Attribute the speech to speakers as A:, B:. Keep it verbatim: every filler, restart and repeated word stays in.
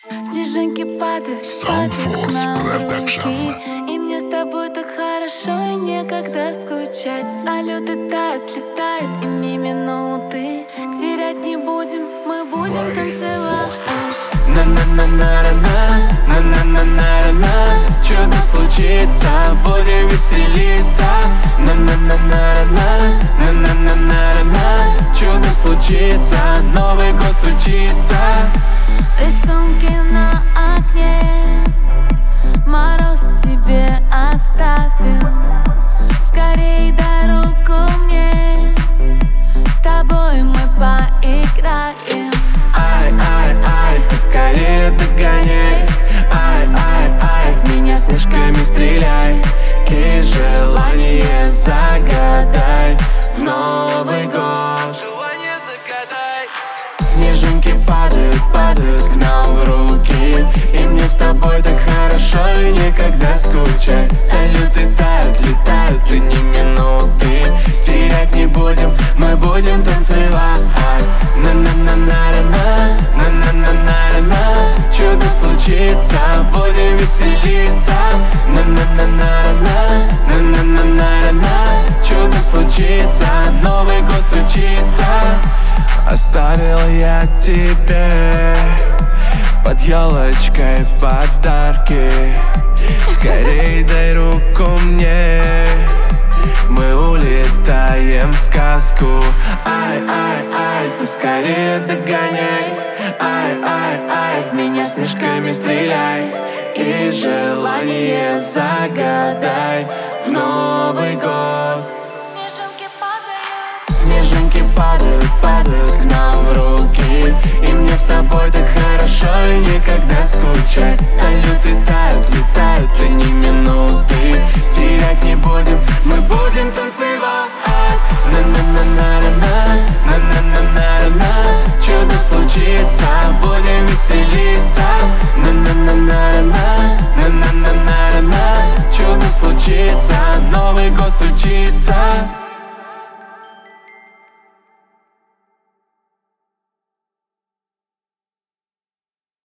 A: Снежинки падают, падают к нам в руки, и мне с тобой так хорошо и некогда скучать. Салюты тают, летают, и ни минуты терять не будем, мы будем танцевать.
B: На-на-на-на-на-на, на-на-на-на-на, чудо случится, будем веселиться. На-на-на-на-на, на-на-на-на-на, чудо случится, Новый год стучится.
A: Рисунки на окне мороз тебе оставил. Скорей дай руку мне, с тобой мы поиграем.
B: Ай-ай-ай, ты скорее догоняй. Ай-ай-ай, в меня снежками стреляй. И желание загадай в Новый год. Желание загадай. Снежинки падают, падают к нам в руки, и мне с тобой так хорошо и некогда скучать. Салюты тают, летают, и ни минуты терять не будем, мы будем танцевать. На-на-на-на-на, на-на-на-на-на, чудо случится, будем веселиться. На-на-на-на-на, на-на-на-на-на, чудо случится, Новый год стучится. Оставил я тебе под елочкой подарки. Скорей дай руку мне, мы улетаем в сказку. Ай-ай-ай, ты скорее догоняй. Ай-ай-ай, в меня снежками стреляй. И желание загадай в Новый год.
A: Снежинки падают,
B: Снежинки падают, падают к нам в руки, и мне с тобой так хорошо и некогда скучать. Салюты тают, летают, и ни минуты терять не будем, мы будем танцевать. На-на-на-на-на, на-на-на-на-на, чудо случится, будем веселиться. На-на-на-на-на, на-на-на-на-на, чудо случится, Новый год стучится.